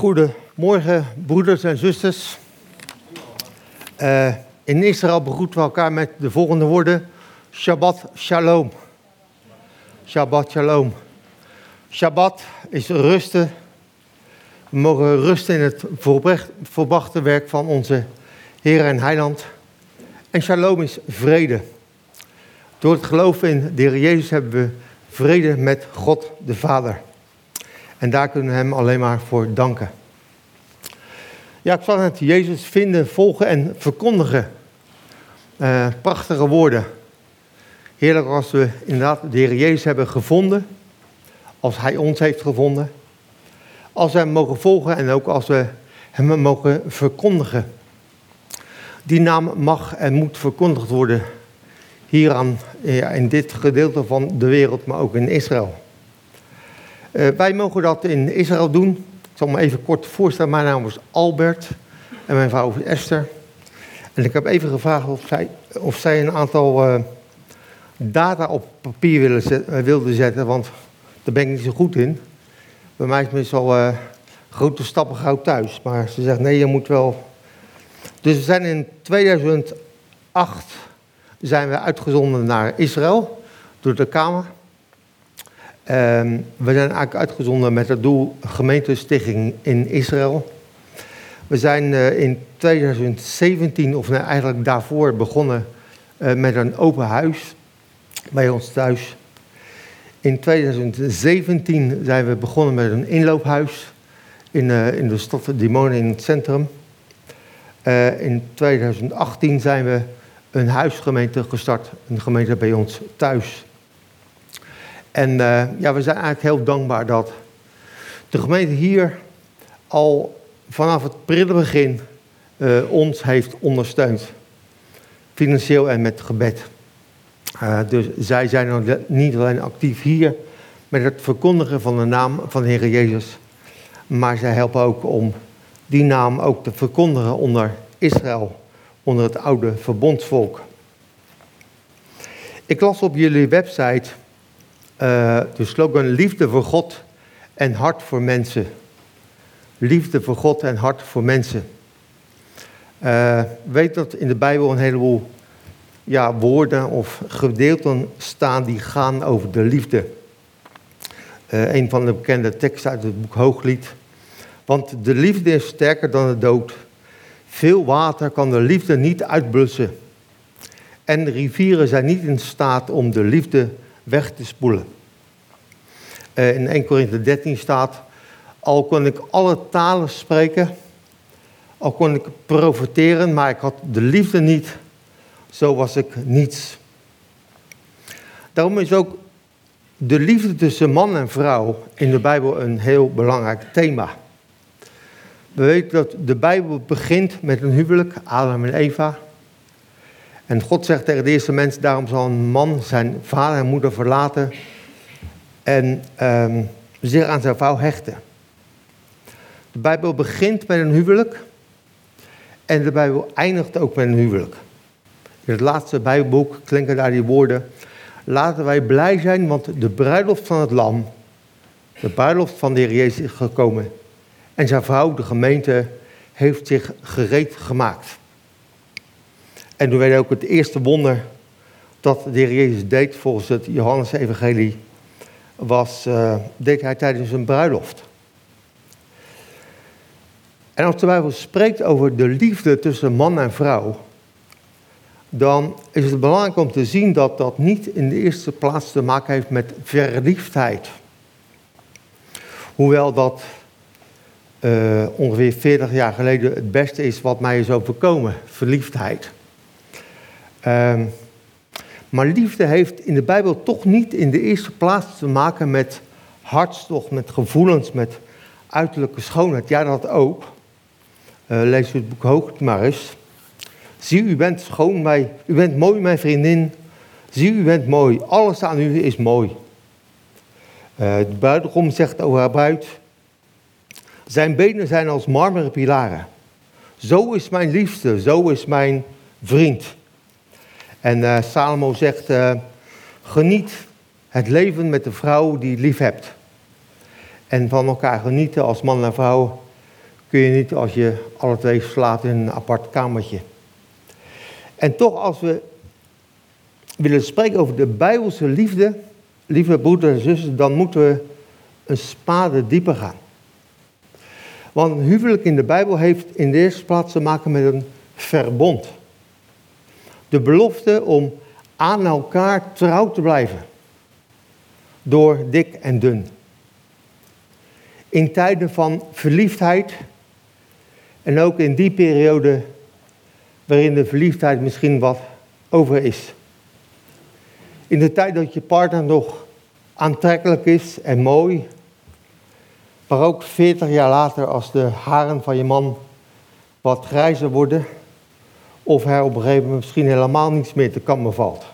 Goedemorgen, broeders en zusters. In Israël begroeten we elkaar met de volgende woorden. Shabbat shalom. Shabbat shalom. Shabbat is rusten. We mogen rusten in het volbrachte werk van onze Heer en Heiland. En shalom is vrede. Door het geloven in de Heer Jezus hebben we vrede met God de Vader. En daar kunnen we hem alleen maar voor danken. Ja, ik zal het Jezus vinden, volgen en verkondigen. Prachtige woorden. Heerlijk als we inderdaad de Heer Jezus hebben gevonden. Als hij ons heeft gevonden. Als we hem mogen volgen en ook als we hem mogen verkondigen. Die naam mag en moet verkondigd worden. Hier in dit gedeelte van de wereld, maar ook in Israël. Wij mogen dat in Israël doen. Ik zal me even kort voorstellen. Mijn naam is Albert en mijn vrouw is Esther. En ik heb even gevraagd of zij een aantal data op papier wilden zetten, want daar ben ik niet zo goed in. Bij mij is meestal grote stappen gauw thuis, maar ze zegt nee, je moet wel. Dus we zijn in 2008 zijn we uitgezonden naar Israël door de Kamer. We zijn eigenlijk uitgezonden met het doel gemeentestichting in Israël. We zijn in 2017, of eigenlijk daarvoor, begonnen met een open huis bij ons thuis. In 2017 zijn we begonnen met een inloophuis in de stad Dimona in het centrum. In 2018 zijn we een huisgemeente gestart, een gemeente bij ons thuis. En we zijn eigenlijk heel dankbaar dat de gemeente hier al vanaf het prille begin ons heeft ondersteund. Financieel en met gebed. Dus zij zijn niet alleen actief hier met het verkondigen van de naam van de Heer Jezus. Maar zij helpen ook om die naam ook te verkondigen onder Israël. Onder het oude verbondsvolk. Ik las op jullie website de slogan liefde voor God en hart voor mensen. Liefde voor God en hart voor mensen. Weet dat in de Bijbel een heleboel woorden of gedeelten staan die gaan over de liefde. Een van de bekende teksten uit het boek Hooglied. Want de liefde is sterker dan de dood. Veel water kan de liefde niet uitblussen. En de rivieren zijn niet in staat om de liefde weg te spoelen. In 1 Korinthe 13 staat, al kon ik alle talen spreken, al kon ik profeteren, maar ik had de liefde niet, zo was ik niets. Daarom is ook de liefde tussen man en vrouw in de Bijbel een heel belangrijk thema. We weten dat de Bijbel begint met een huwelijk, Adam en Eva. En God zegt tegen de eerste mens, daarom zal een man zijn vader en moeder verlaten en zich aan zijn vrouw hechten. De Bijbel begint met een huwelijk en de Bijbel eindigt ook met een huwelijk. In het laatste Bijbelboek klinken daar die woorden, laten wij blij zijn, want de bruiloft van het lam, de bruiloft van de Heer Jezus is gekomen. En zijn vrouw, de gemeente, heeft zich gereed gemaakt. En we weten ook het eerste wonder dat de Heer Jezus deed volgens het Johannes-evangelie, deed hij tijdens een bruiloft. En als de Bijbel spreekt over de liefde tussen man en vrouw, dan is het belangrijk om te zien dat dat niet in de eerste plaats te maken heeft met verliefdheid. Hoewel dat ongeveer 40 jaar geleden het beste is wat mij is overkomen, verliefdheid. Maar liefde heeft in de Bijbel toch niet in de eerste plaats te maken met hartstocht, met gevoelens, met uiterlijke schoonheid. Ja, dat ook. Lees het boek Hooglied maar eens. Zie, u bent schoon, u bent mooi, mijn vriendin. Zie, u bent mooi. Alles aan u is mooi. De bruidegom zegt over haar bruid. Zijn benen zijn als marmeren pilaren. Zo is mijn liefste, zo is mijn vriend. En Salomo zegt, geniet het leven met de vrouw die je lief hebt. En van elkaar genieten als man en vrouw kun je niet als je alle twee slaapt in een apart kamertje. En toch, als we willen spreken over de Bijbelse liefde, lieve broeders en zussen, dan moeten we een spade dieper gaan. Want een huwelijk in de Bijbel heeft in de eerste plaats te maken met een verbond. De belofte om aan elkaar trouw te blijven. Door dik en dun. In tijden van verliefdheid en ook in die periode waarin de verliefdheid misschien wat over is. In de tijd dat je partner nog aantrekkelijk is en mooi, maar ook 40 jaar later als de haren van je man wat grijzer worden, of hij op een gegeven moment misschien helemaal niets meer te kammen valt.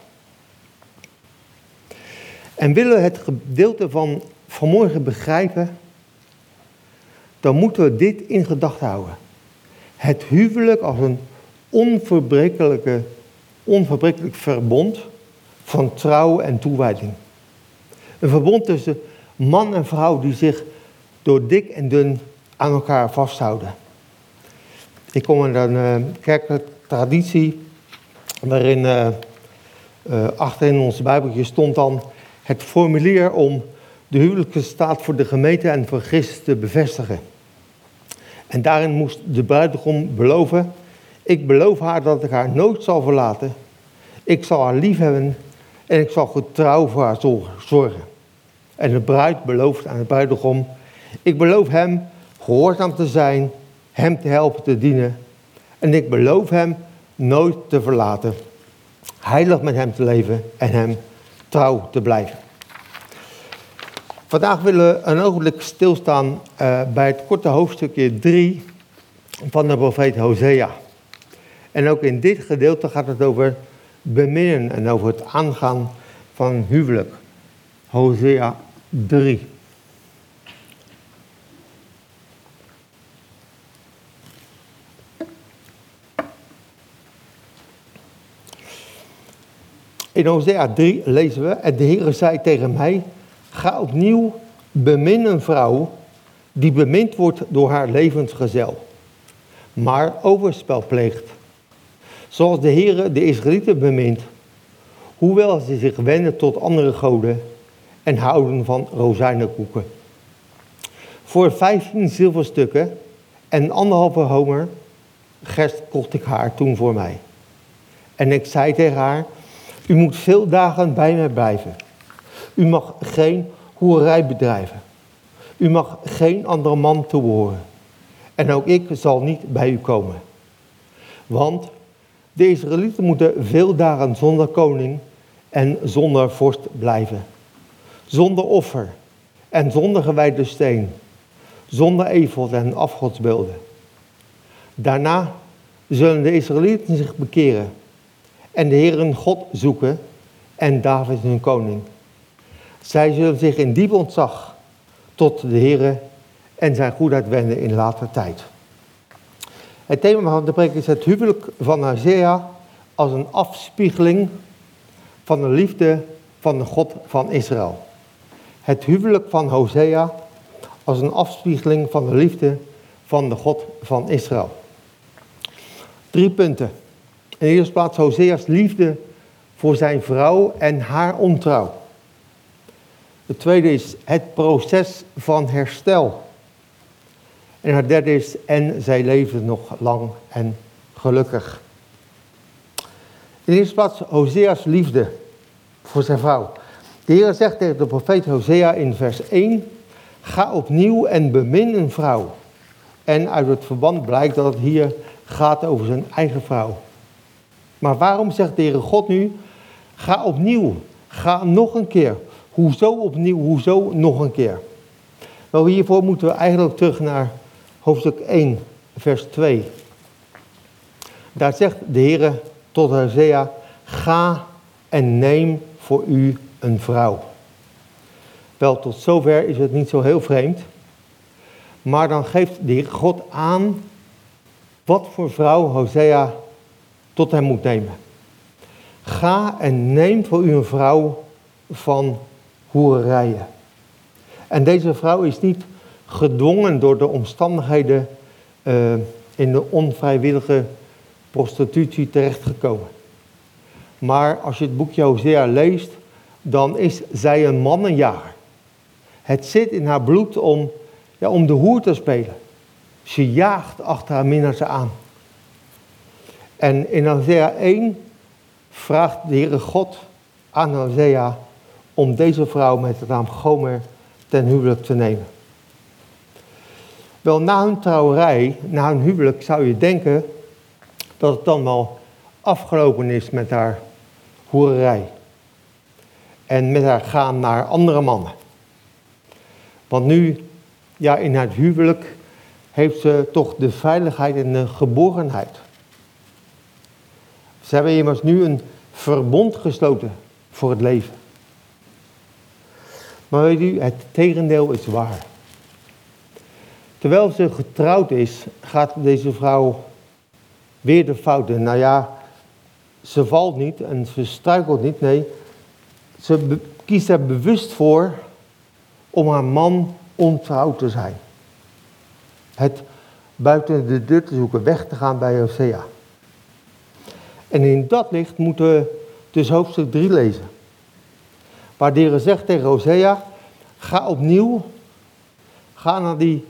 En willen we het gedeelte van vanmorgen begrijpen, dan moeten we dit in gedachten houden. Het huwelijk als een onverbrekelijk verbond van trouw en toewijding. Een verbond tussen man en vrouw die zich door dik en dun aan elkaar vasthouden. Ik kom uit een kerkelijke traditie waarin achterin ons Bijbeltje stond dan het formulier om de huwelijkse staat voor de gemeente en voor Christus te bevestigen. En daarin moest de bruidegom beloven: ik beloof haar dat ik haar nooit zal verlaten. Ik zal haar lief hebben en ik zal getrouw voor haar zorgen. En de bruid belooft aan de bruidegom: ik beloof hem gehoorzaam te zijn, hem te helpen te dienen. En ik beloof hem nooit te verlaten. Heilig met hem te leven en hem trouw te blijven. Vandaag willen we een ogenblik stilstaan bij het korte hoofdstukje 3 van de profeet Hosea. En ook in dit gedeelte gaat het over beminnen en over het aangaan van een huwelijk. Hosea 3. In Hosea 3 lezen we: en de Heere zei tegen mij: ga opnieuw bemin een vrouw die bemind wordt door haar levensgezel, maar overspel pleegt. Zoals de Heere de Israëlieten bemint, hoewel ze zich wenden tot andere goden en houden van rozijnenkoeken. Voor 15 zilverstukken en 1,5 homer gerst kocht ik haar toen voor mij. En ik zei tegen haar: u moet veel dagen bij mij blijven. U mag geen hoerij bedrijven. U mag geen andere man toebehoren. En ook ik zal niet bij u komen. Want de Israëlieten moeten veel dagen zonder koning en zonder vorst blijven. Zonder offer en zonder gewijde steen. Zonder efod en afgodsbeelden. Daarna zullen de Israëlieten zich bekeren en de Heer hun God zoeken en David hun koning. Zij zullen zich in diep ontzag tot de Heer en zijn goedheid wenden in later tijd. Het thema van de preek is het huwelijk van Hosea als een afspiegeling van de liefde van de God van Israël. Het huwelijk van Hosea als een afspiegeling van de liefde van de God van Israël. 3 punten. In de eerste plaats Hosea's liefde voor zijn vrouw en haar ontrouw. Het tweede is het proces van herstel. En het derde is: en zij leefden nog lang en gelukkig. In de eerste plaats Hosea's liefde voor zijn vrouw. De Heer zegt tegen de profeet Hosea in vers 1: ga opnieuw en bemin een vrouw. En uit het verband blijkt dat het hier gaat over zijn eigen vrouw. Maar waarom zegt de Heere God nu: ga opnieuw, ga nog een keer. Hoezo opnieuw, hoezo nog een keer? Wel, hiervoor moeten we eigenlijk terug naar hoofdstuk 1, vers 2. Daar zegt de Heere tot Hosea: ga en neem voor u een vrouw. Wel, tot zover is het niet zo heel vreemd. Maar dan geeft de Heer God aan wat voor vrouw Hosea tot hem moet nemen. Ga en neem voor u een vrouw van hoererijen. En deze vrouw is niet gedwongen door de omstandigheden in de onvrijwillige prostitutie terechtgekomen. Maar als je het boekje Hosea leest, dan is zij een mannenjager. Het zit in haar bloed om de hoer te spelen. Ze jaagt achter haar minnaars aan. En in Hosea 1 vraagt de Heere God aan Hosea om deze vrouw met de naam Gomer ten huwelijk te nemen. Wel, na hun trouwerij, na hun huwelijk, zou je denken dat het dan wel afgelopen is met haar hoererij. En met haar gaan naar andere mannen. Want nu, in haar huwelijk, heeft ze toch de veiligheid en de geborgenheid. Ze hebben immers nu een verbond gesloten voor het leven. Maar weet u, het tegendeel is waar. Terwijl ze getrouwd is, gaat deze vrouw weer de fout in. Ze valt niet en ze struikelt niet. Nee, ze kiest er bewust voor om haar man ontrouw te zijn. Het buiten de deur te zoeken, weg te gaan bij Hosea. En in dat licht moeten we dus hoofdstuk 3 lezen. Waar de Heer zegt tegen Hosea, ga opnieuw, ga naar die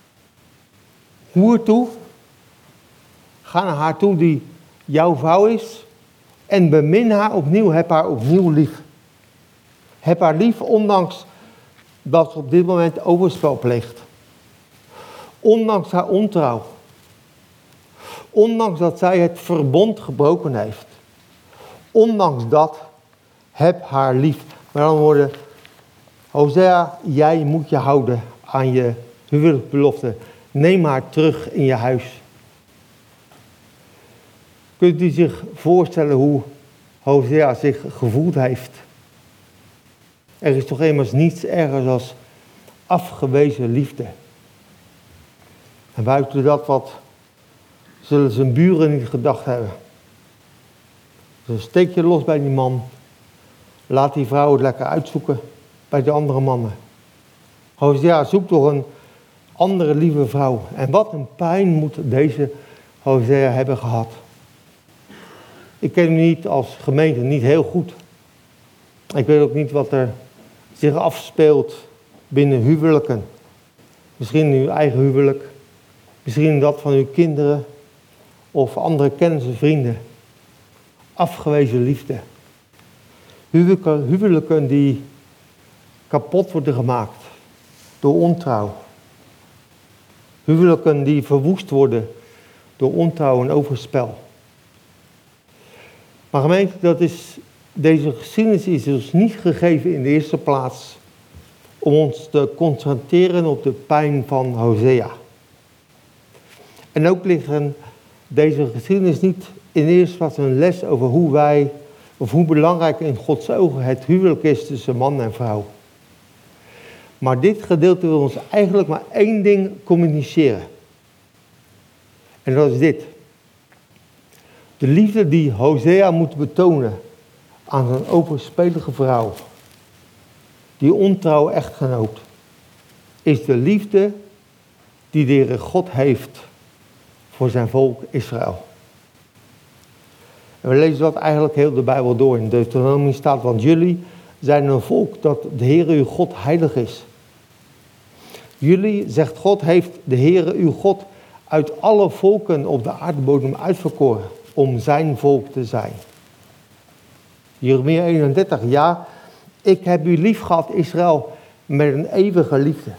hoer toe, ga naar haar toe die jouw vrouw is en bemin haar opnieuw, heb haar opnieuw lief. Heb haar lief, ondanks dat ze op dit moment overspel pleegt. Ondanks haar ontrouw. Ondanks dat zij het verbond gebroken heeft. Ondanks dat, heb haar lief. Met andere woorden, Hosea, jij moet je houden aan je huwelijksbelofte. Neem haar terug in je huis. Kunt u zich voorstellen hoe Hosea zich gevoeld heeft? Er is toch immers niets ergers als afgewezen liefde. En buiten dat, wat zullen zijn buren niet gedacht hebben? Dus steek je los bij die man. Laat die vrouw het lekker uitzoeken bij de andere mannen. Hosea zoekt toch een andere lieve vrouw. En wat een pijn moet deze Hosea hebben gehad. Ik ken hem niet als gemeente niet heel goed. Ik weet ook niet wat er zich afspeelt binnen huwelijken. Misschien uw eigen huwelijk. Misschien dat van uw kinderen. Of andere kennissen, vrienden. Afgewezen liefde. Huwelijken die kapot worden gemaakt door ontrouw. Huwelijken die verwoest worden door ontrouw en overspel. Maar gemeente, deze geschiedenis is dus niet gegeven in de eerste plaats om ons te concentreren op de pijn van Hosea. En ook ligt deze geschiedenis niet in de eerste plaats een les over hoe belangrijk in Gods ogen het huwelijk is tussen man en vrouw. Maar dit gedeelte wil ons eigenlijk maar één ding communiceren. En dat is dit. De liefde die Hosea moet betonen aan zijn overspelige vrouw, die ontrouwe echtgenoot, is de liefde die de Heere God heeft voor zijn volk Israël. En we lezen dat eigenlijk heel de Bijbel door. In Deuteronomie staat, want jullie zijn een volk dat de Heere uw God heilig is. Jullie, zegt God, heeft de Heere uw God uit alle volken op de aardbodem uitverkoren om zijn volk te zijn. Jeremia 31, ja, ik heb u lief gehad, Israël, met een eeuwige liefde.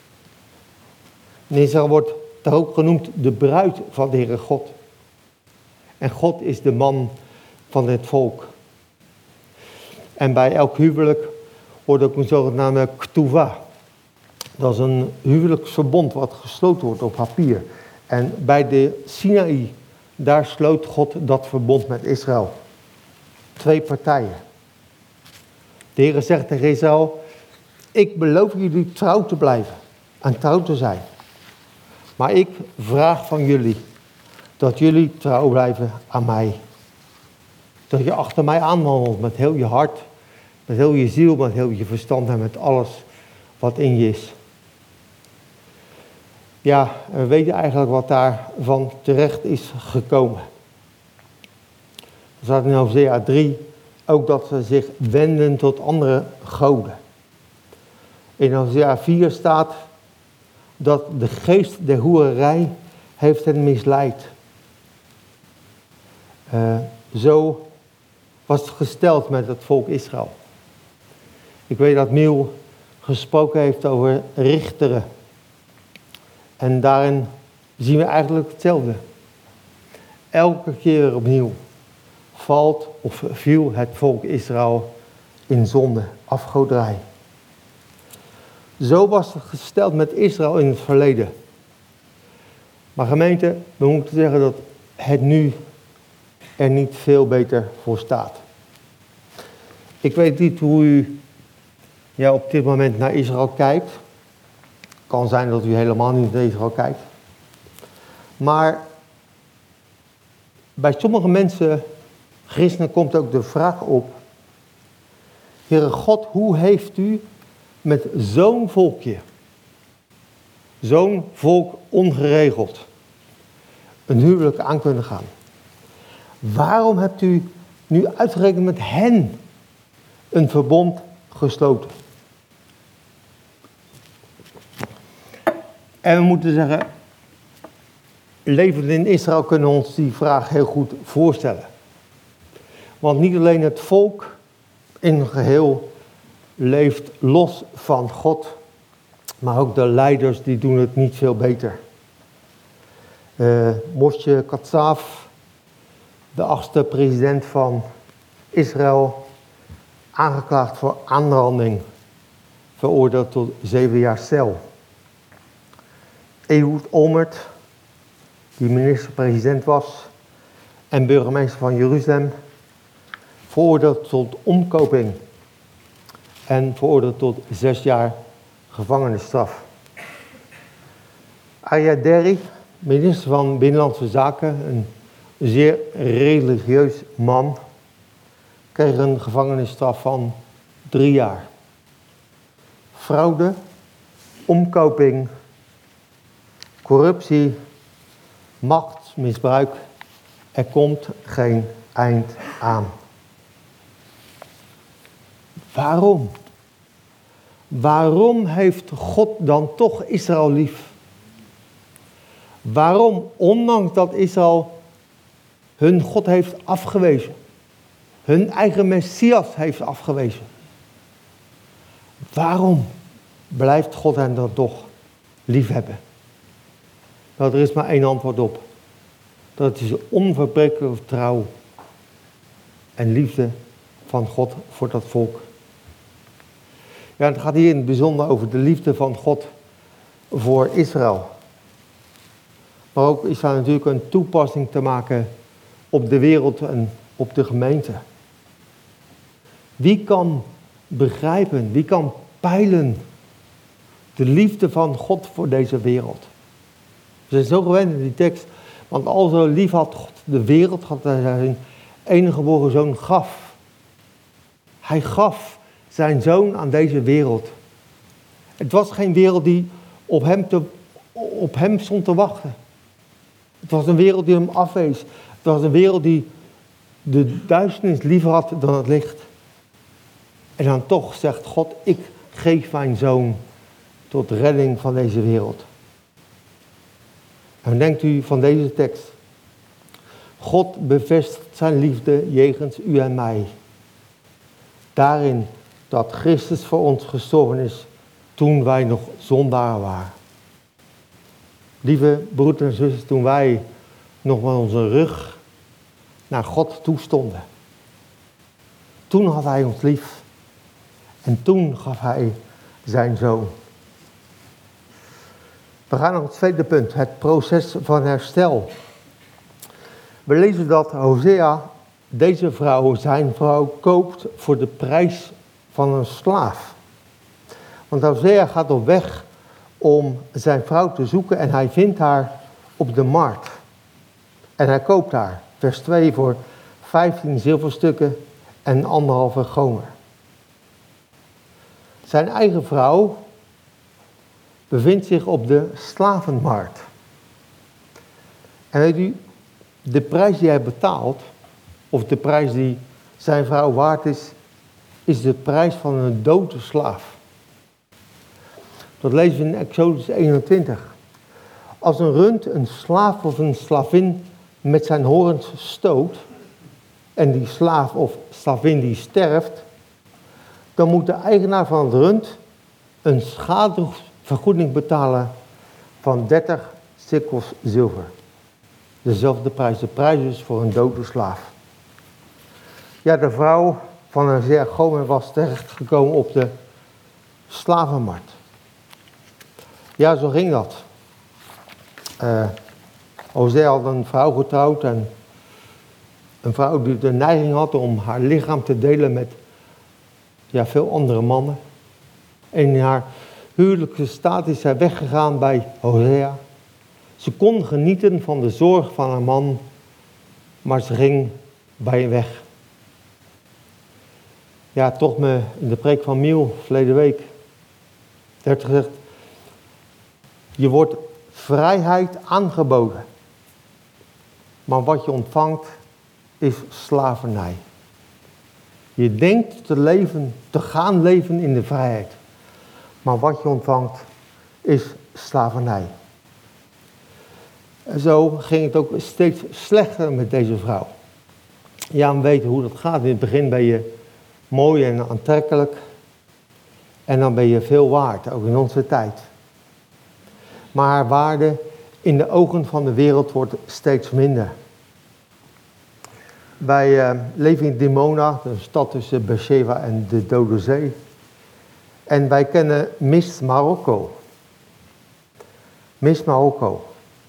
En Israël wordt daar ook genoemd de bruid van de Heere God. En God is de man van het volk. En bij elk huwelijk hoort ook een zogenaamde ktuva. Dat is een huwelijksverbond wat gesloten wordt op papier. En bij de Sinaï, daar sloot God dat verbond met Israël. 2 partijen. De Heer zegt tegen Israël, ik beloof jullie trouw te blijven en trouw te zijn. Maar ik vraag van jullie dat jullie trouw blijven aan mij. Dat je achter mij aanwandelt met heel je hart, met heel je ziel, met heel je verstand en met alles wat in je is. Ja, we weten eigenlijk wat daarvan terecht is gekomen. Er staat in Hosea 3 ook dat ze zich wenden tot andere goden. In Hosea 4 staat dat de geest der hoererij heeft hen misleid. Zo was het gesteld met het volk Israël. Ik weet dat Miel gesproken heeft over richteren. En daarin zien we eigenlijk hetzelfde. Elke keer opnieuw valt of viel het volk Israël in zonde, afgoderij. Zo was het gesteld met Israël in het verleden. Maar gemeente, we moeten zeggen dat het nu er niet veel beter voor staat. Ik weet niet hoe u op dit moment naar Israël kijkt. Het kan zijn dat u helemaal niet naar Israël kijkt. Maar bij sommige mensen, christenen, komt ook de vraag op: Heere God, hoe heeft u met zo'n volkje, zo'n volk ongeregeld, een huwelijk aan kunnen gaan? Waarom hebt u nu uitgerekend met hen een verbond gesloten? En we moeten zeggen, levend in Israël kunnen we ons die vraag heel goed voorstellen. Want niet alleen het volk in het geheel leeft los van God, maar ook de leiders die doen het niet veel beter. Moshe Katsav, de 8e president van Israël, aangeklaagd voor aanranding, veroordeeld tot 7 jaar cel. Ehud Olmert, die minister-president was en burgemeester van Jeruzalem, veroordeeld tot omkoping en veroordeeld tot 6 jaar gevangenisstraf. Aryeh Deri, minister van Binnenlandse Zaken, een zeer religieus man, kreeg een gevangenisstraf van 3 jaar. Fraude, omkoping, corruptie, machtsmisbruik, er komt geen eind aan. Waarom? Waarom heeft God dan toch Israël lief? Waarom, ondanks dat Israël hun God heeft afgewezen, hun eigen Messias heeft afgewezen, waarom blijft God hen dan toch liefhebben? Nou, er is maar één antwoord op. Dat is onverbrekelijke trouw en liefde van God voor dat volk. Ja, het gaat hier in het bijzonder over de liefde van God voor Israël. Maar ook is daar natuurlijk een toepassing te maken op de wereld en op de gemeente. Wie kan begrijpen, wie kan peilen de liefde van God voor deze wereld? We zijn zo gewend in die tekst, want al zo lief had God de wereld, had hij zijn enige geboren zoon gaf. Hij gaf zijn zoon aan deze wereld. Het was geen wereld die op hem stond te wachten. Het was een wereld die hem afwees. Het was een wereld die de duisternis liever had dan het licht. En dan toch zegt God, ik geef mijn zoon tot redding van deze wereld. En denkt u van deze tekst: God bevestigt zijn liefde jegens u en mij. Daarin dat Christus voor ons gestorven is toen wij nog zondaren waren. Lieve broeders en zusters, toen wij nog met onze rug naar God toestonden. Toen had hij ons lief. En toen gaf hij zijn zoon. We gaan naar het tweede punt, het proces van herstel. We lezen dat Hosea deze vrouw, zijn vrouw, koopt voor de prijs van een slaaf. Want Hosea gaat op weg om zijn vrouw te zoeken en hij vindt haar op de markt. En hij koopt haar, vers 2, voor 15 zilverstukken en 1,5 gomer. Zijn eigen vrouw bevindt zich op de slavenmarkt. En weet u, de prijs die hij betaalt, of de prijs die zijn vrouw waard is de prijs van een dode slaaf. Dat lezen we in Exodus 21. Als een rund een slaaf of een slavin met zijn horens stoot, en die slaaf of slavin die sterft, dan moet de eigenaar van het rund een schadevergoeding betalen van 30 sikkels zilver. Dezelfde prijs, de prijs is voor een dode slaaf. Ja, de vrouw van Hosea Gomer was terechtgekomen op de slavenmarkt. Ja, zo ging dat. Hosea had een vrouw getrouwd en een vrouw die de neiging had om haar lichaam te delen met veel andere mannen. En in haar huwelijkse staat is zij weggegaan bij Hosea. Ze kon genieten van de zorg van haar man, maar ze ging bij hem weg. Ja, toch in de preek van Miel verleden week werd gezegd, je wordt vrijheid aangeboden. Maar wat je ontvangt is slavernij. Je denkt te gaan leven in de vrijheid. Maar wat je ontvangt is slavernij. En zo ging het ook steeds slechter met deze vrouw. Ja, we weten hoe dat gaat. In het begin ben je mooi en aantrekkelijk. En dan ben je veel waard, ook in onze tijd. Maar haar waarde in de ogen van de wereld wordt steeds minder. Wij leven in Dimona, een stad tussen Beersheba en de Dode Zee. En wij kennen Miss Marokko. Miss Marokko.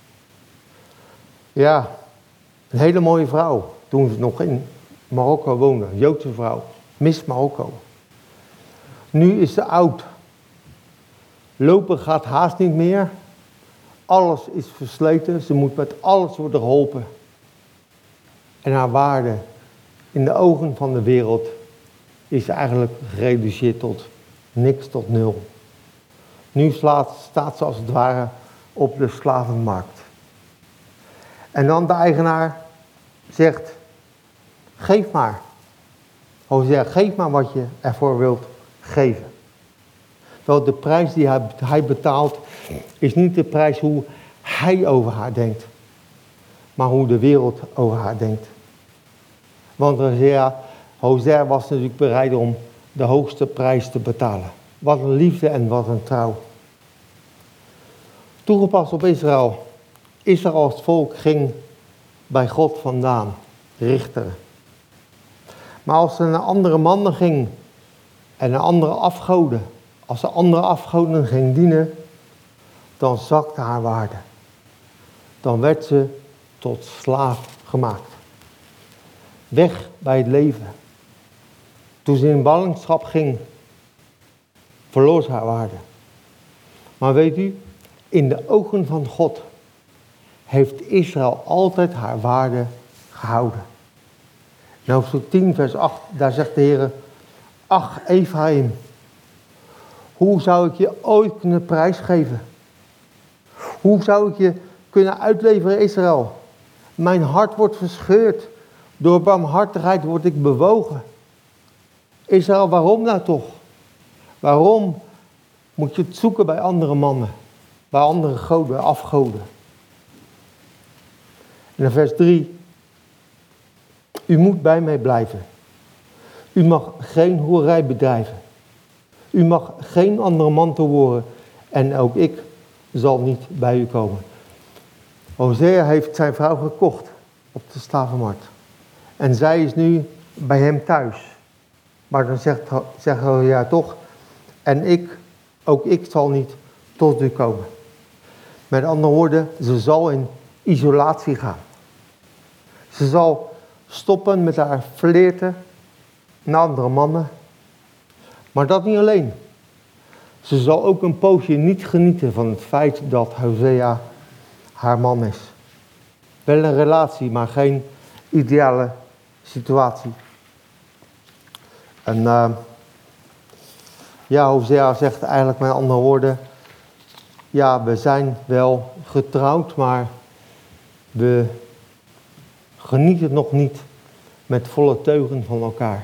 Ja, een hele mooie vrouw. Toen ze nog in Marokko woonde, een Joodse vrouw. Miss Marokko. Nu is ze oud. Lopen gaat haast niet meer. Alles is versleten. Ze moet met alles worden geholpen. En haar waarde in de ogen van de wereld is eigenlijk gereduceerd tot niks, tot nul. Nu staat ze als het ware op de slavenmarkt. En dan de eigenaar zegt, geef maar. Hosea, geef maar wat je ervoor wilt geven. Wel, de prijs die hij betaalt is niet de prijs hoe hij over haar denkt, maar hoe de wereld over haar denkt. Want Hosea was natuurlijk bereid om de hoogste prijs te betalen. Wat een liefde en wat een trouw. Toegepast op Israël. Israël als volk ging bij God vandaan, richteren. Maar als ze naar andere mannen ging en naar andere afgoden, als ze andere afgoden ging dienen, dan zakte haar waarde. Dan werd ze tot slaaf gemaakt. Weg bij het leven. Toen ze in ballingschap ging, verloor ze haar waarde. Maar weet u, in de ogen van God heeft Israël altijd haar waarde gehouden. In hoofdstuk 10 vers 8, daar zegt de Heer, ach Ephraim, hoe zou ik je ooit kunnen prijsgeven? Hoe zou ik je kunnen uitleveren, Israël? Mijn hart wordt verscheurd. Door barmhartigheid word ik bewogen. Israël, waarom nou toch? Waarom moet je het zoeken bij andere mannen? Bij andere goden, afgoden? En in vers 3. U moet bij mij blijven. U mag geen hoerij bedrijven. U mag geen andere man toehoren. En ook ik zal niet bij u komen. Hosea heeft zijn vrouw gekocht op de slavenmarkt. En zij is nu bij hem thuis. Maar dan zegt Hosea toch, en ook ik zal niet tot u komen. Met andere woorden, ze zal in isolatie gaan. Ze zal stoppen met haar flirten naar andere mannen. Maar dat niet alleen. Ze zal ook een poosje niet genieten van het feit dat Hosea haar man is. Wel een relatie, maar geen ideale situatie. En Hosea zegt eigenlijk met andere woorden, ja, we zijn wel getrouwd, maar we genieten nog niet met volle teugen van elkaar.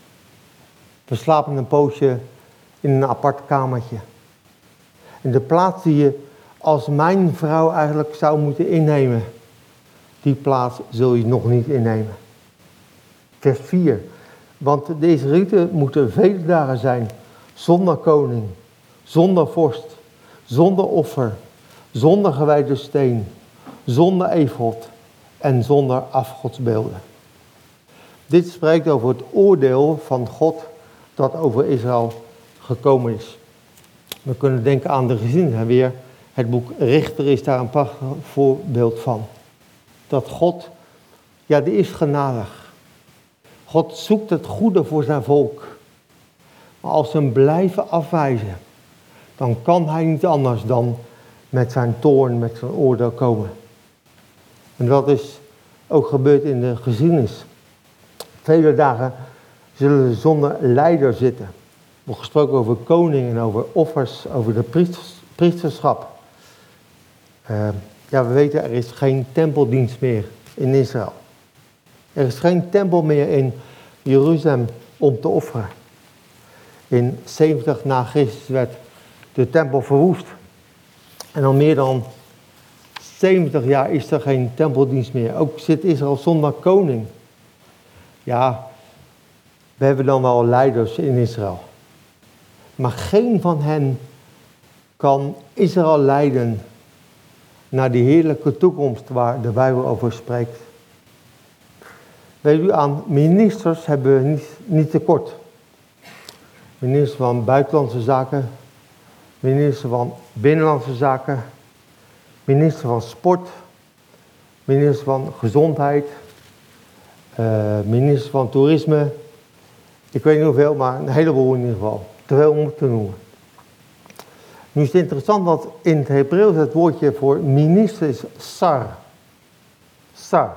We slapen een poosje in een apart kamertje. En de plaats die je als mijn vrouw eigenlijk zou moeten innemen, die plaats zul je nog niet innemen. Vers 4. Want de Israëlieten moeten vele dagen zijn zonder koning, zonder vorst, zonder offer, zonder gewijde steen, zonder efod en zonder afgodsbeelden. Dit spreekt over het oordeel van God dat over Israël gekomen is. We kunnen denken aan de gezinnen weer. Het boek Richter is daar een prachtig voorbeeld van. Dat God, ja, die is genadig. God zoekt het goede voor zijn volk. Maar als ze hem blijven afwijzen, dan kan hij niet anders dan met zijn toorn, met zijn oordeel komen. En dat is ook gebeurd in de geschiedenis. Vele dagen zullen ze zonder leider zitten. Er wordt gesproken over koningen, over offers, over de priesterschap. Ja, we weten, er is geen tempeldienst meer in Israël. Er is geen tempel meer in Jeruzalem om te offeren. In 70 na Christus werd de tempel verwoest. En al meer dan 70 jaar is er geen tempeldienst meer. Ook zit Israël zonder koning. Ja, we hebben dan wel leiders in Israël. Maar geen van hen kan Israël leiden naar die heerlijke toekomst waar de Bijbel over spreekt. Weet u, aan ministers hebben we niet tekort. Minister van Buitenlandse Zaken, minister van Binnenlandse Zaken, minister van Sport, minister van Gezondheid, minister van Toerisme. Ik weet niet hoeveel, maar een heleboel in ieder geval. Te veel om te noemen. Nu is het interessant dat in het Hebreeuws het woordje voor minister is sar. Sar.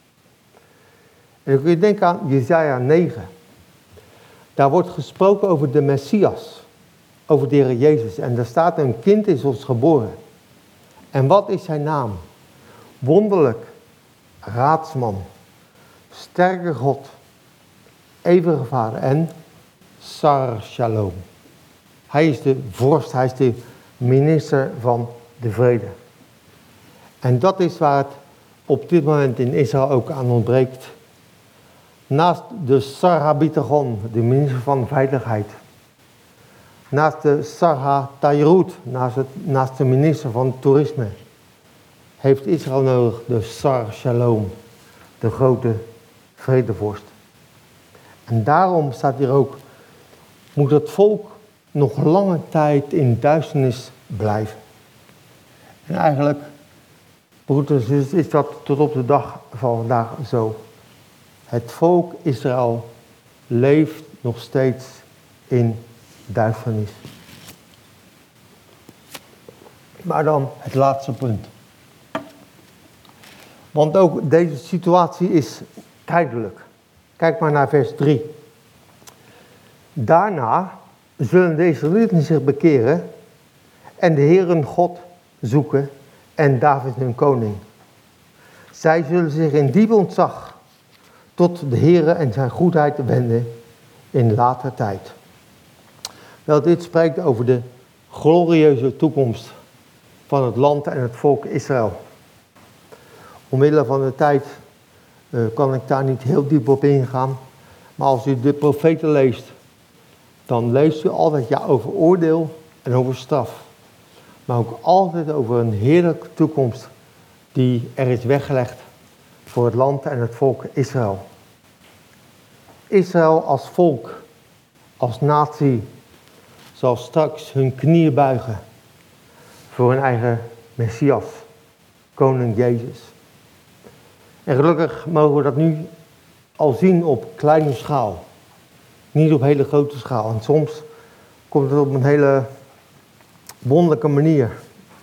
En dan kun je denken aan Jesaja 9. Daar wordt gesproken over de Messias, over de Heer Jezus. En daar staat: een kind is ons geboren. En wat is zijn naam? Wonderlijk, raadsman, sterke God, eeuwige Vader en Sar Shalom. Hij is de vorst, hij is de minister van de vrede. En dat is waar het op dit moment in Israël ook aan ontbreekt. Naast de Sar HaBitagon, de minister van Veiligheid. Naast de Sar HaTayrut, naast de minister van Toerisme. Heeft Israël nodig de Sar Shalom, de grote vredevorst. En daarom staat hier ook: moet het volk nog lange tijd in duisternis blijven. En eigenlijk, broeders en zusters, is dat tot op de dag van vandaag zo. Het volk Israël leeft nog steeds in duisternis. Maar dan het laatste punt. Want ook deze situatie is tijdelijk. Kijk maar naar vers 3. Daarna zullen de Israëlieten zich bekeren en de Heer hun God zoeken en David hun koning. Zij zullen zich in diep ontzag tot de Heer en zijn goedheid wenden in later tijd. Wel, dit spreekt over de glorieuze toekomst van het land en het volk Israël. Omwille van de tijd kan ik daar niet heel diep op ingaan. Maar als u de profeten leest, dan leest u altijd over oordeel en over straf. Maar ook altijd over een heerlijke toekomst die er is weggelegd voor het land en het volk Israël. Israël als volk, als natie, zal straks hun knieën buigen voor hun eigen Messias, koning Jezus. En gelukkig mogen we dat nu al zien op kleine schaal. Niet op hele grote schaal. En soms komt het op een hele wonderlijke manier.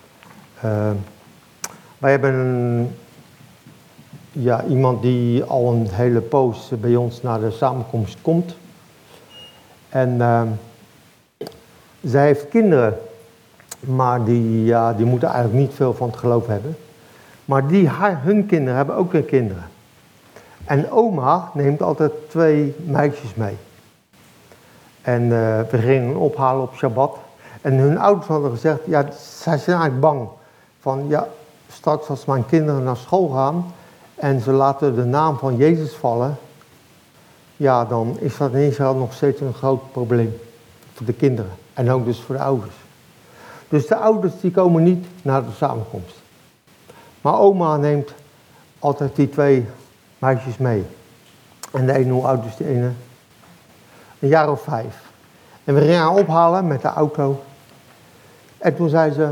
Wij hebben iemand die al een hele poos bij ons naar de samenkomst komt. En zij heeft kinderen. Maar die moeten eigenlijk niet veel van het geloof hebben. Maar hun kinderen hebben ook weer kinderen. En oma neemt altijd 2 meisjes mee. En we gingen hen ophalen op Shabbat. En hun ouders hadden gezegd, ja, zij zijn eigenlijk bang. Van ja, straks als mijn kinderen naar school gaan en ze laten de naam van Jezus vallen, ja, dan is dat in Israël nog steeds een groot probleem voor de kinderen. En ook dus voor de ouders. Dus de ouders die komen niet naar de samenkomst. Maar oma neemt altijd die 2 meisjes mee. En de ene, hoe oud is de ene? Een jaar of 5. En we gingen haar ophalen met de auto. En toen zei ze,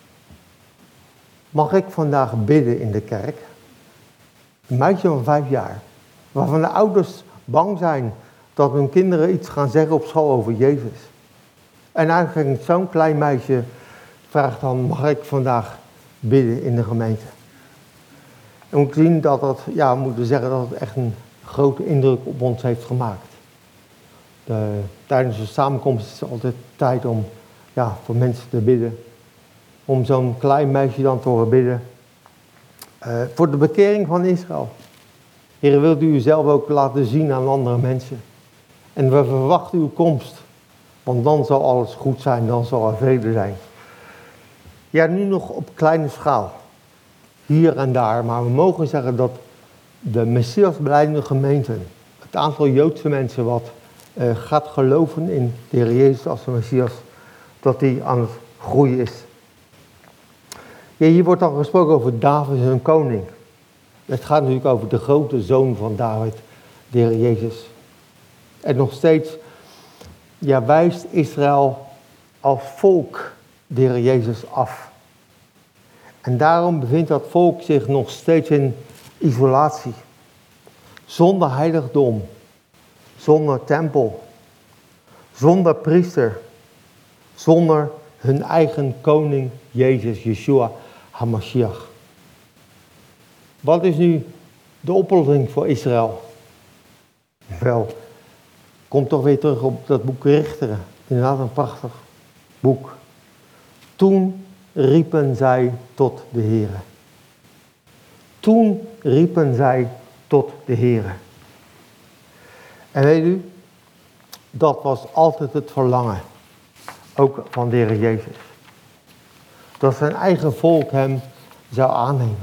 mag ik vandaag bidden in de kerk? Een meisje van 5 jaar. Waarvan de ouders bang zijn dat hun kinderen iets gaan zeggen op school over Jezus. En eigenlijk zo'n klein meisje vraagt dan, mag ik vandaag bidden in de gemeente? En we moeten zien dat dat, ja, we moeten zeggen dat het echt een grote indruk op ons heeft gemaakt. Tijdens de samenkomst is het altijd tijd om voor mensen te bidden. Om zo'n klein meisje dan te horen bidden. Voor de bekering van Israël. Heer, wilt u uzelf ook laten zien aan andere mensen. En we verwachten uw komst. Want dan zal alles goed zijn, dan zal er vrede zijn. Ja, nu nog op kleine schaal. Hier en daar. Maar we mogen zeggen dat de Messias-belijdende gemeenten, het aantal Joodse mensen wat gaat geloven in de Heer Jezus als de Messias, dat die aan het groeien is. Ja, hier wordt dan gesproken over David, hun koning. Het gaat natuurlijk over de grote zoon van David, de Heer Jezus. En nog steeds wijst Israël als volk de Heer Jezus af. En daarom bevindt dat volk zich nog steeds in isolatie. Zonder heiligdom, zonder tempel, zonder priester, zonder hun eigen koning Jezus, Yeshua HaMashiach. Wat is nu de oplossing voor Israël? Wel, kom toch weer terug op dat boek Richteren. Inderdaad een prachtig boek. Toen riepen zij tot de Heere. Toen riepen zij tot de Heere. En weet u, dat was altijd het verlangen. Ook van de Heer Jezus. Dat zijn eigen volk hem zou aannemen.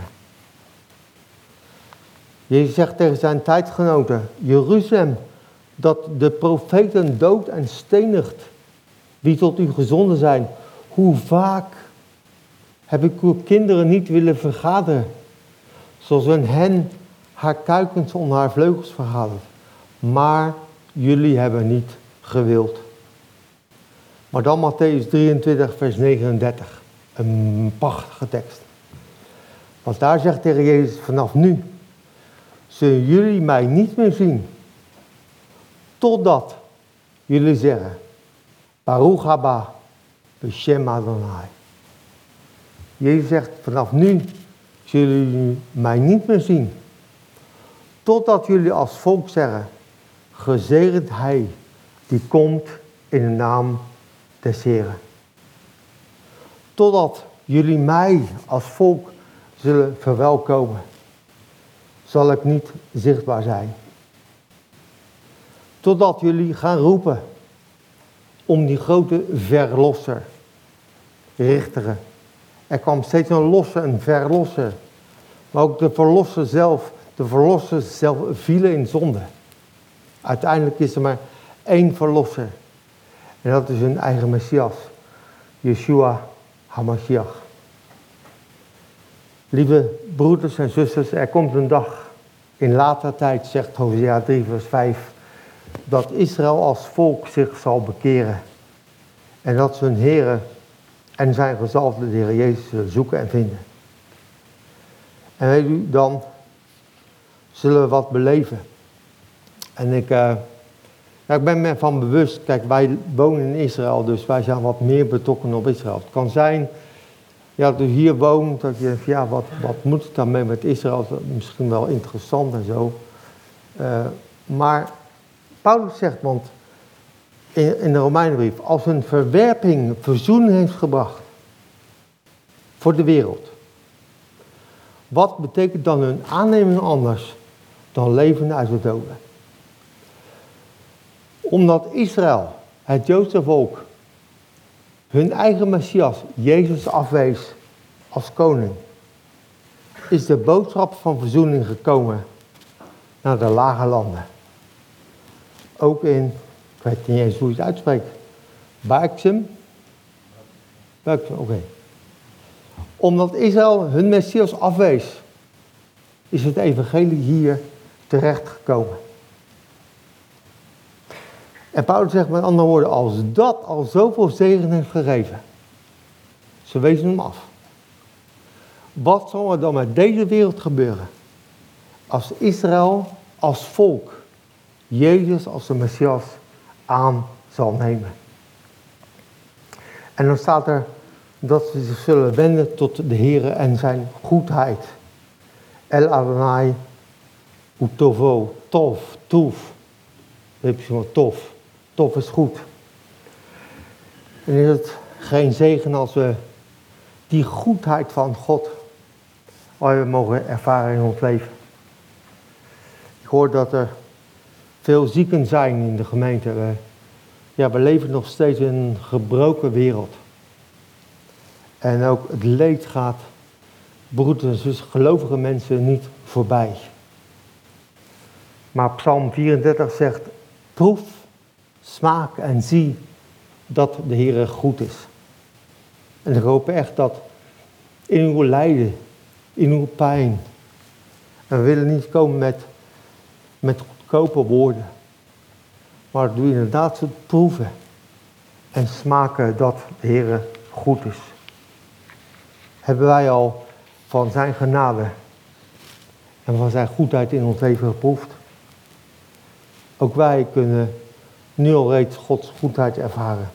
Jezus zegt tegen zijn tijdgenoten, Jeruzalem, dat de profeten dood en stenigt, die tot u gezonden zijn. Hoe vaak heb ik uw kinderen niet willen vergaderen, zoals een hen haar kuikens onder haar vleugels vergadert. Maar jullie hebben niet gewild. Maar dan Mattheüs 23, vers 39. Een prachtige tekst. Want daar zegt de Heer Jezus, vanaf nu zullen jullie mij niet meer zien. Totdat jullie zeggen, Baruch haba b'shem Adonai. Jezus zegt, vanaf nu zullen jullie mij niet meer zien. Totdat jullie als volk zeggen, gezegend hij die komt in de naam des Heren. Totdat jullie mij als volk zullen verwelkomen, zal ik niet zichtbaar zijn. Totdat jullie gaan roepen om die grote verlosser, Richteren. Er kwam steeds een verlosser. Maar ook de verlosser zelf vielen in zonde. Uiteindelijk is er maar 1 verlosser. En dat is hun eigen Messias, Yeshua HaMashiach. Lieve broeders en zusters, er komt een dag in later tijd, zegt Hosea 3 vers 5, dat Israël als volk zich zal bekeren. En dat ze hun Heere en zijn gezalfde de Heer Jezus zullen zoeken en vinden. En weet u, dan zullen we wat beleven. En ik ben me van bewust, kijk, wij wonen in Israël, dus wij zijn wat meer betrokken op Israël. Het kan zijn, dat u hier woont, dat je denkt, wat moet ik dan mee met Israël? Dat is misschien wel interessant en zo. Maar Paulus zegt, want in de Romeinenbrief, als een verwerping verzoening heeft gebracht, voor de wereld. Wat betekent dan hun aanneming anders dan leven uit de doden? Omdat Israël, het Joodse volk, hun eigen Messias, Jezus, afwees als koning, is de boodschap van verzoening gekomen naar de lage landen. Ook in, ik weet niet eens hoe je het uitspreekt, Buiksum, oké. Omdat Israël hun Messias afwees, is het evangelie hier terechtgekomen. En Paulus zegt met andere woorden, als dat al zoveel zegen heeft gegeven, ze wezen hem af. Wat zal er dan met deze wereld gebeuren als Israël als volk Jezus als de Messias aan zal nemen? En dan staat er dat ze zich zullen wenden tot de Heere en zijn goedheid. El Adonai Utovo, tof, toef. Dan heb je zo'n tof. Tof is goed. En is het geen zegen als we die goedheid van God mogen ervaren in ons leven. Ik hoor dat er veel zieken zijn in de gemeente. We leven nog steeds in een gebroken wereld. En ook het leed gaat, broeders en zusters, gelovige mensen niet voorbij. Maar Psalm 34 zegt, proef, smaak en zie dat de Heer goed is. En ik hoop echt dat in uw lijden, in uw pijn, en we willen niet komen met goedkope woorden, maar dat u inderdaad zult proeven en smaken dat de Heer goed is. Hebben wij al van zijn genade en van zijn goedheid in ons leven geproefd? Ook wij kunnen nu al reeds Gods goedheid ervaren.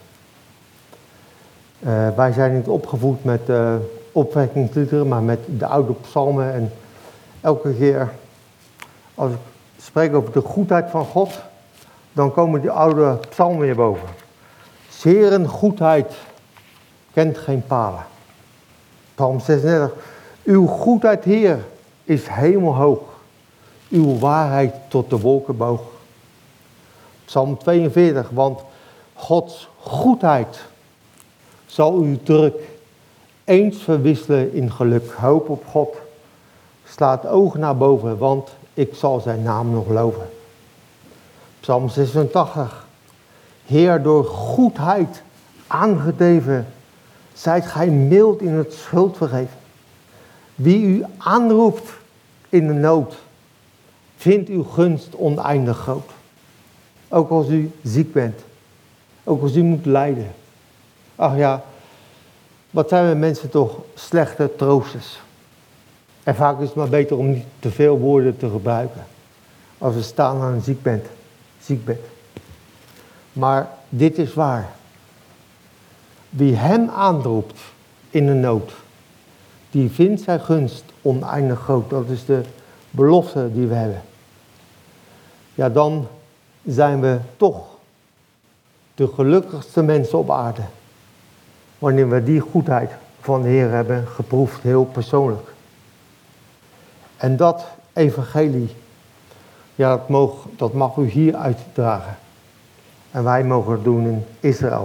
Wij zijn niet opgevoed met opwekkingsliederen, maar met de oude psalmen. En elke keer als ik spreek over de goedheid van God, dan komen die oude psalmen weer boven. Zeren goedheid kent geen palen. Psalm 36. Uw goedheid, Heer, is hemelhoog. Uw waarheid tot de wolken boog. Psalm 42. Want Gods goedheid zal uw druk eens verwisselen in geluk. Hoop op God. Slaat ogen naar boven, want ik zal zijn naam nog loven. Psalm 86. Heer, door goedheid aangedreven, zijt gij mild in het schuldvergeven. Wie u aanroept in de nood, vindt uw gunst oneindig groot. Ook als u ziek bent, ook als u moet lijden. Ach ja, wat zijn we mensen toch slechte troosters. En vaak is het maar beter om niet te veel woorden te gebruiken als we staan aan een ziekbed. Maar dit is waar. Wie hem aanroept in de nood, die vindt zijn gunst oneindig groot. Dat is de belofte die we hebben. Ja, dan zijn we toch de gelukkigste mensen op aarde. Wanneer we die goedheid van de Heer hebben geproefd, heel persoonlijk. En dat evangelie, ja, dat mag u hier uitdragen. En wij mogen het doen in Israël.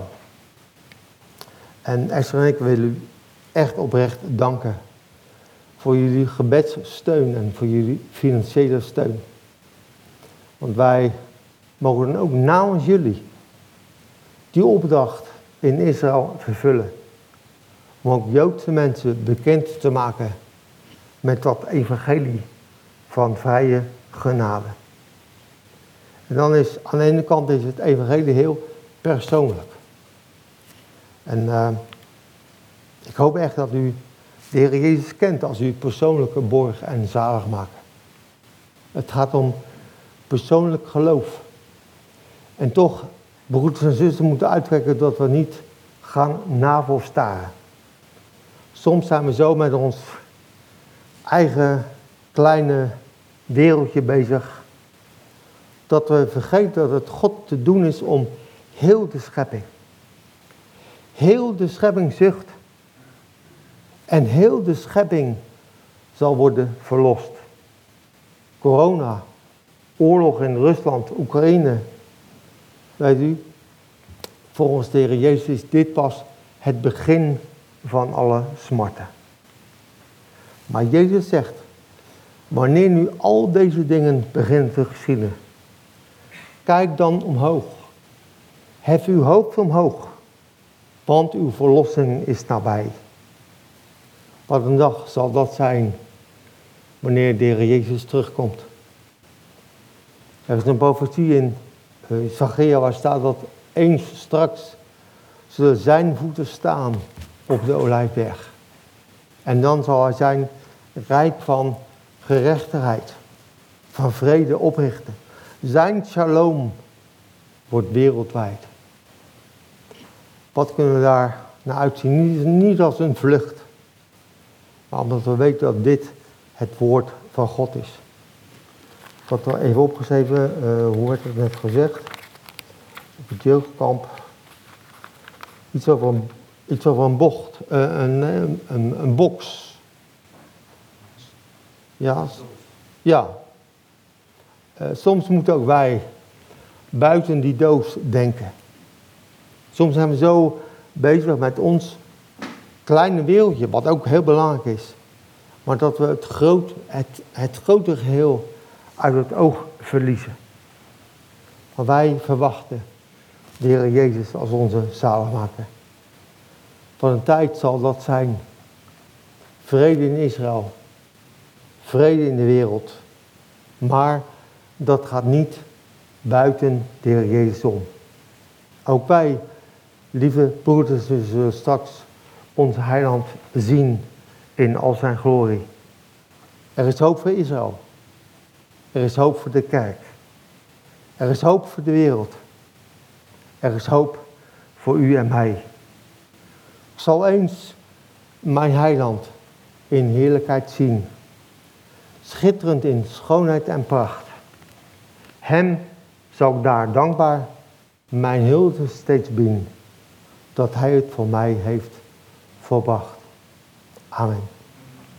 En Esther en ik willen u echt oprecht danken voor jullie gebedssteun en voor jullie financiële steun. Want wij mogen dan ook namens jullie die opdracht in Israël vervullen. Om ook Joodse mensen bekend te maken met dat evangelie van vrije genade. En dan is aan de ene kant is het evangelie heel persoonlijk. En ik hoop echt dat u de Heer Jezus kent als uw persoonlijke borg en zaligmaker. Het gaat om persoonlijk geloof. En toch, broeders en zusters, moeten uitkijken dat we niet gaan navelstaren. Soms zijn we zo met ons eigen kleine wereldje bezig, dat we vergeten dat het God te doen is om heel de schepping. Heel de schepping zucht En heel de schepping zal worden verlost. Corona, oorlog in Rusland, Oekraïne. Weet u, volgens de Heer Jezus is dit pas het begin van alle smarten. Maar Jezus zegt, wanneer nu al deze dingen beginnen te geschieden, kijk dan omhoog. Hef uw hoofd omhoog, want uw verlossing is nabij. Wat een dag zal dat zijn, wanneer de Heer Jezus terugkomt. Er is een profetie in Zachariah waar staat dat eens straks zullen zijn voeten staan op de Olijfberg. En dan zal hij zijn rijk van gerechtigheid, van vrede oprichten. Zijn shalom wordt wereldwijd. Wat kunnen we daar naar uitzien? Niet als een vlucht, maar omdat we weten dat dit het woord van God is. Ik had er even opgeschreven, hoe werd het net gezegd? Op het jeugdkamp. Iets over een bocht, een box. Ja. Soms moeten ook wij buiten die doos denken. Soms zijn we zo bezig met ons kleine wereldje, wat ook heel belangrijk is. Maar dat we het grote geheel uit het oog verliezen. Maar wij verwachten de Heer Jezus als onze zaligmaker. Van een tijd zal dat zijn. Vrede in Israël. Vrede in de wereld. Maar dat gaat niet buiten de Heer Jezus om. Ook wij, lieve broeders, zullen straks onze heiland zien in al zijn glorie. Er is hoop voor Israël. Er is hoop voor de kerk. Er is hoop voor de wereld. Er is hoop voor u en mij. Ik zal eens mijn heiland in heerlijkheid zien. Schitterend in schoonheid en pracht. Hem zal ik daar dankbaar mijn hulde steeds bieden. Dat hij het voor mij heeft volbracht. Amen.